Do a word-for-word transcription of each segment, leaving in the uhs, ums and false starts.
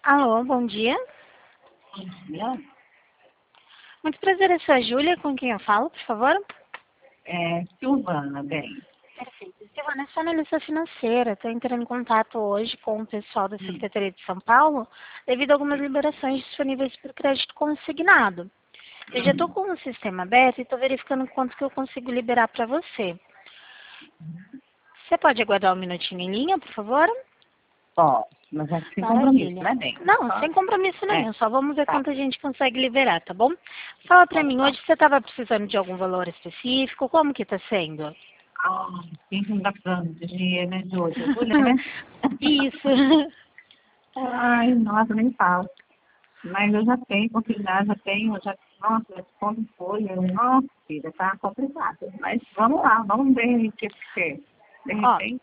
Alô, bom dia. Bom dia. Muito prazer, eu sou a Júlia, com quem eu falo, por favor? É, Silvana, bem. Perfeito. Silvana, eu sou analista financeira. Estou entrando em contato hoje com o pessoal da Hum. Secretaria de São Paulo devido a algumas liberações disponíveis por crédito consignado. Eu já estou Hum. com o sistema aberto e estou verificando quanto que eu consigo liberar para você. Você pode aguardar um minutinho em linha, por favor? Posso, mas é sem compromisso, Maravilha. né, bem? Não, Só- sem compromisso É, nenhum, só vamos ver tá. quanto a gente consegue liberar, tá bom? Fala pra Pode mim, falar. hoje você estava precisando de algum valor específico? Como que tá sendo? Ah, quem não tá precisando de dinheiro, né, Júlia? Júlia, né? Isso. Ai, nossa, nem falo. Mas eu já tenho consignado, já tenho, já... Nossa, como foi? Nossa, filha, tá complicado. Mas vamos lá, vamos ver o que que de Ó, repente.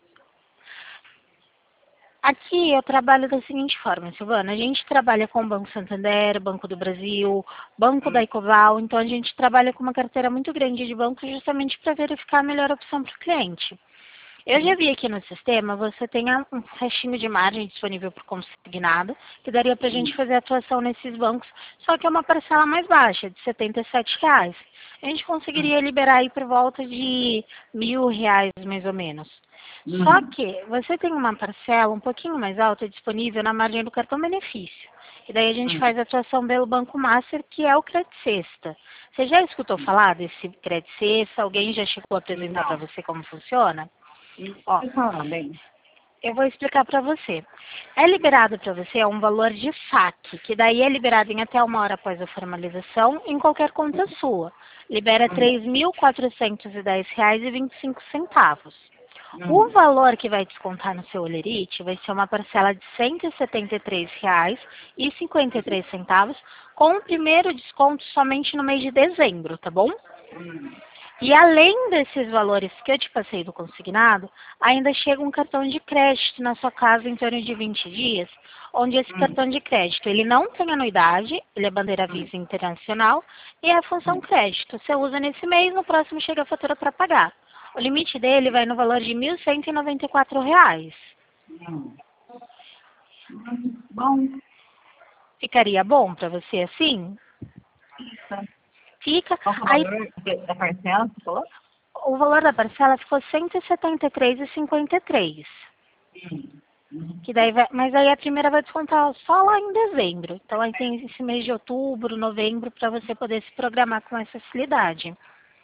aqui eu trabalho da seguinte forma, Silvana. A gente trabalha com o Banco Santander, Banco do Brasil, Banco da Hum. Ecoval. Então a gente trabalha com uma carteira muito grande de bancos justamente para verificar a melhor opção para o cliente. Eu já vi aqui no sistema, você tem um restinho de margem disponível por consignado, que daria para a gente Hum. fazer atuação nesses bancos, só que é uma parcela mais baixa, de setenta e sete reais. A gente conseguiria liberar aí por volta de mil reais, mais ou menos. Só Hum. que você tem uma parcela um pouquinho mais alta disponível na margem do cartão benefício. E daí a gente Hum. faz a atuação pelo Banco Master, que é o Credit Sexta. Você já escutou falar desse Credit Sexta? Alguém já chegou a apresentar para Não. você como funciona? Não Ó, pode falar, bem. eu vou explicar para você. É liberado para você é um valor de saque, que daí é liberado em até uma hora após a formalização em qualquer conta sua. Libera Hum. três mil quatrocentos e dez reais e vinte e cinco centavos. O Hum. valor que vai descontar no seu Olerite vai ser uma parcela de cento e setenta e três reais e cinquenta e três centavos, com o primeiro desconto somente no mês de dezembro, tá bom? Hum. E além desses valores que eu te passei do consignado, ainda chega um cartão de crédito na sua casa em torno de vinte dias, onde esse Hum. cartão de crédito ele não tem anuidade, ele é bandeira Hum. Visa Internacional e é a função Hum. crédito. Você usa nesse mês, no próximo chega a fatura para pagar. O limite dele vai no valor de mil cento e noventa e quatro reais. Hum. Hum. Bom, Ficaria bom para você assim? fica. Fica. Qual que é o Aí valor da da parcela, você falou? o valor da parcela ficou cento e setenta e três reais e cinquenta e três centavos. Hum. Hum. Que daí vai, mas aí a primeira vai descontar só lá em dezembro. Então aí tem esse mês de outubro, novembro, para você poder se programar com essa facilidade.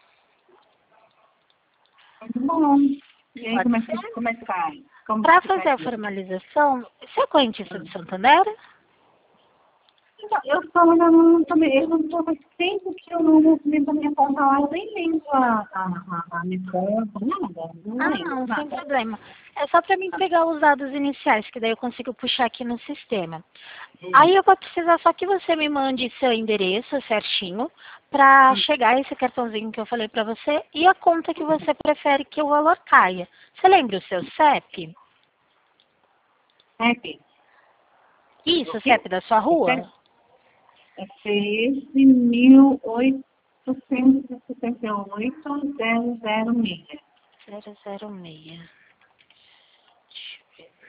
Muito bom. E aí, Pode como é que, ser? como é que faz? Como Para que fazer faz a isso? formalização, você é correntista Hum. de Santander? Então, eu sou ainda não também, eu não estou faz tempo que eu não movimento a minha conta lá, eu nem lembro a, a, a, a minha conta, nada, não Ah, lembro, não, sem nada. problema. É só para mim Ah. pegar os dados iniciais, que daí eu consigo puxar aqui no sistema. Hum. Aí eu vou precisar só que você me mande seu endereço certinho para chegar esse cartãozinho que eu falei para você e a conta que você prefere que o valor caia. Você lembra o seu C E P? É que, Isso, o o quê? C E P da sua rua? É treze mil oitocentos e sessenta e oito, zero zero seis. zero zero seis. Deixa eu ver.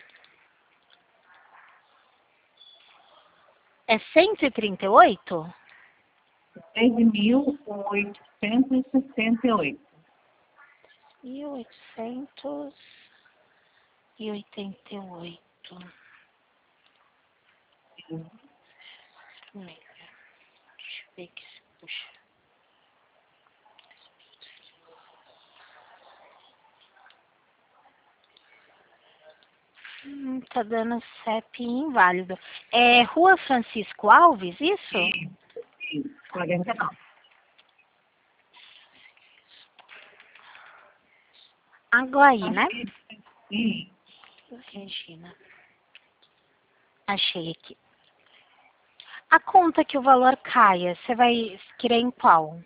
É cento e trinta e oito? treze mil oitocentos e sessenta e oito. mil oitocentos e oitenta e oito. Deixa eu ver aqui se puxa. Hum, tá dando C E P inválido. É Rua Francisco Alves, isso? Sim, sim. quarenta e nove. Aguaí, Acho né? que sim. Regina. Achei aqui. A conta que o valor caia, você vai querer em qual?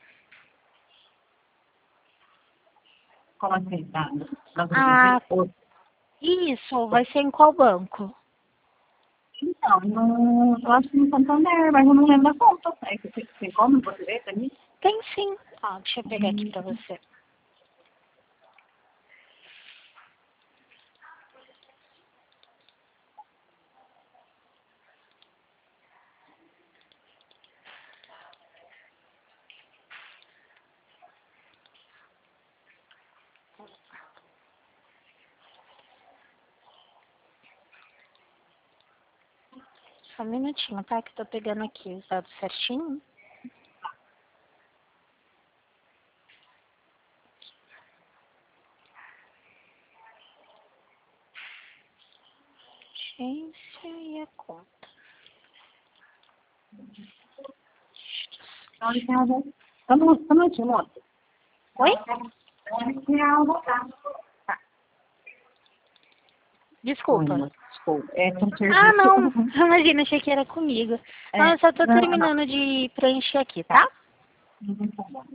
Como assim, tá? Banco do Brasil? Ah, Ou- isso, vai ser em qual banco? Então, no, eu acho que no Santander, mas eu não lembro a conta. É que tem, tem como você ver pra mim? Tem sim. Ó, deixa eu pegar aqui Hum. pra você. Só um minutinho, tá? Que eu tô pegando aqui os dados certinho. Agência e a conta. Vamos, vamos, moço. Oi? Tá. Desculpa. Oi, moço, desculpa. É, com serviço. Ah, não. Imagina, achei que era comigo. É, Não, eu só tô não, terminando não. de preencher aqui, tá? Uhum, tá bom.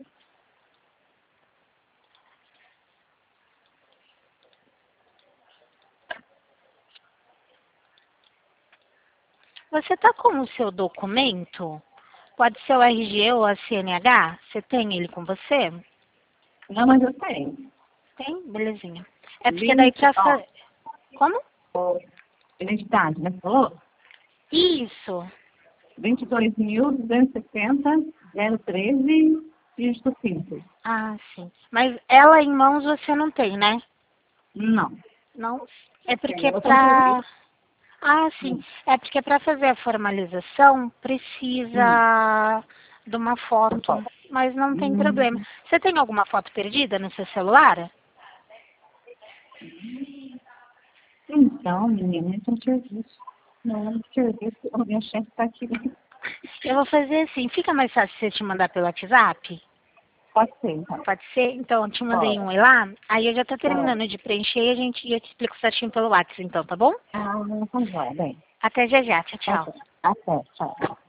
Você tá com o seu documento? Pode ser o R G ou a C N H? Você tem ele com você? Não, mas eu tenho. Tem? Belezinha. É porque daí pra Ó, fazer... Como? ó, identidade, né? Você falou? Isso. vinte e dois mil, duzentos e setenta, zero treze, dígito cinco. Ah, sim. Mas ela em mãos você não tem, né? Não. Não? É porque Tem, eu pra... tenho Ah, sim. É porque para fazer a formalização hum, precisa de uma foto, mas não tem hum, problema. Você tem alguma foto perdida no seu celular? Então, menina, esse é um serviço. Não, é um serviço. A minha chefe está aqui. Eu vou fazer assim. Fica mais fácil se eu te mandar pelo WhatsApp? Pode ser, então. Pode ser? Então, eu te mandei Pode. um e lá. Aí eu já tô Pode. terminando de preencher e a gente eu te explico certinho pelo WhatsApp, então, tá bom? Ah, não, tá jóia. Bem, Até já já. Tchau, tá tchau. bom. Até, tchau.